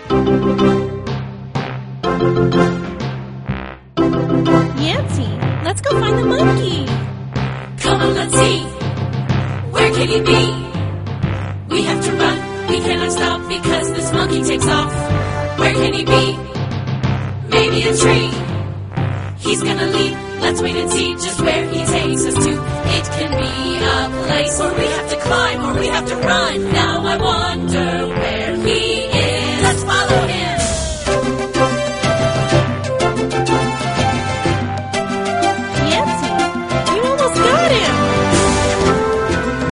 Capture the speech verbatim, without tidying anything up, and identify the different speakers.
Speaker 1: Yancy, let's go find the monkey.
Speaker 2: Come on, let's see. Where can he be? We have to run. We cannot stop because this monkey takes off. Where can he be? Maybe a tree. He's gonna leap. Let's wait and see just where he takes us to. It can be a place where we have to climb or we have to run. Now I wonder where